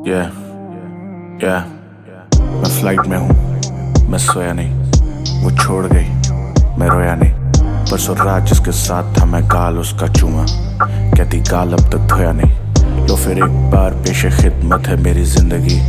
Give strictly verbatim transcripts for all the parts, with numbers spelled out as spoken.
या या मैं फ्लाइट में हूँ, मैं सोया नहीं, वो छोड़ गई, मैं रोया नहीं। परसों रात जिसके साथ था मैं गाल उसका चूमा, कहती गाल अब तक धोया नहीं। लो फिर एक बार पेशे खिदमत है मेरी जिंदगी,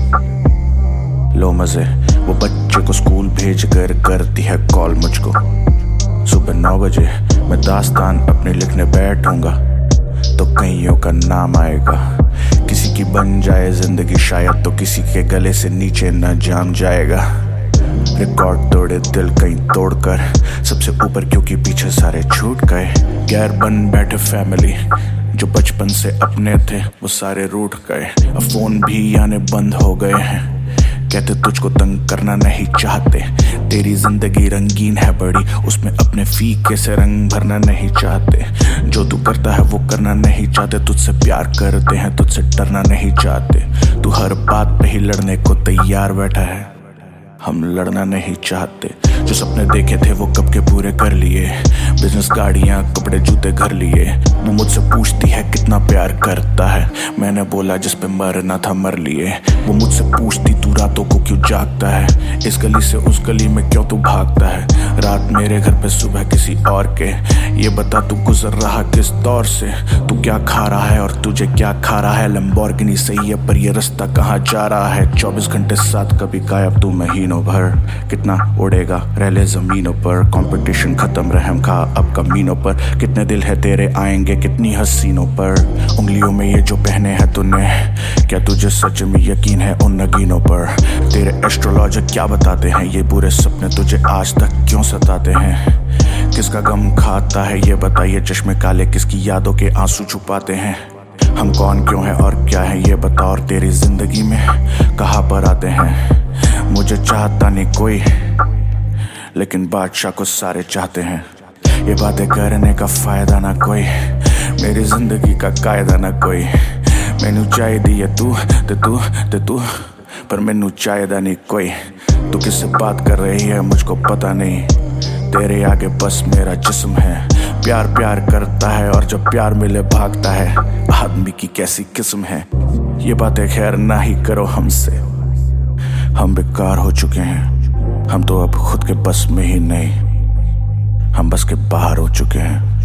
लो मजे। वो बच्चे को स्कूल भेज कर करती है कॉल मुझको। सुबह नौ बजे मैं दास्तान अपनी लिखने बैठूंगा तो कईयों का नाम आएगा। किसी की बन जाए जिंदगी शायद तो किसी के गले से नीचे न जाम जाएगा। रिकॉर्ड तोड़े दिल कहीं तोड़कर सबसे ऊपर, क्योंकि पीछे सारे छूट गए। गैर बन बैठे फैमिली जो बचपन से अपने थे वो सारे रूठ गए। अब फोन भी आने बंद हो गए हैं, कहते तुझको तंग करना नहीं चाहते। तेरी जिंदगी रंगीन है बड़ी, उसमें अपने फीके से रंग भरना नहीं चाहते। जो तू करता है वो करना नहीं चाहते, तुझसे प्यार करते हैं तुझसे डरना नहीं चाहते। तू हर बात पे ही लड़ने को तैयार बैठा है, हम लड़ना नहीं चाहते। जो सपने देखे थे वो कब के पूरे कर लिए, बिजनेस गाड़ियां कपड़े जूते घर लिए। वो मुझसे पूछती है कितना प्यार करता है, मैंने बोला जिस पे मरना था मर लिए। वो मुझसे पूछती तू रातों को क्यों जागता है, इस गली से उस गली में क्यों तू भागता है। रात मेरे घर पे सुबह किसी और के, ये बता तू गुजर रहा किस दौर से। तू क्या खा रहा है और तुझे क्या खा रहा है। लंबोर्गिनी सही है पर ये रास्ता कहाँ जा रहा है। चौबीस घंटे साथ कभी गायब तू महीनों भर, कितना उड़ेगा रह ले जमीनों पर। कंपटीशन खत्म रहम खा अब कमीनों पर, कितने दिल है तेरे आएंगे कितनी हसीनों पर। उंगलियों में ये जो पहने हैं तूने, क्या तुझे सच में यकीन है उन नगीनों पर। तेरे एस्ट्रोलॉजर क्या बताते हैं, ये बुरे सपने तुझे आज तक क्यों सताते हैं। किसका गम खाता है ये बताइए, चश्मे काले किसकी यादों के आंसू छुपाते हैं। हम कौन क्यों हैं और क्या है ये बता, और तेरी जिंदगी में कहाँ पर आते हैं। मुझे चाहता नहीं कोई लेकिन बादशाह को सारे चाहते हैं। ये बातें करने का फायदा ना कोई, मेरी जिंदगी का कायदा ना कोई। मैनू चाहिदी है तू ते तू ते तू, पर मैनू चाहिदा नहीं कोई। तू किससे बात कर रही है मुझको पता नहीं, तेरे आगे बस मेरा जिस्म है। प्यार प्यार करता है और जब प्यार मिले भागता है, आदमी की कैसी किस्म है। ये बातें खैर ना ही करो हमसे, हम बेकार हो चुके हैं। हम तो अब खुद के बस में ही नहीं, हम बस के बाहर हो चुके हैं।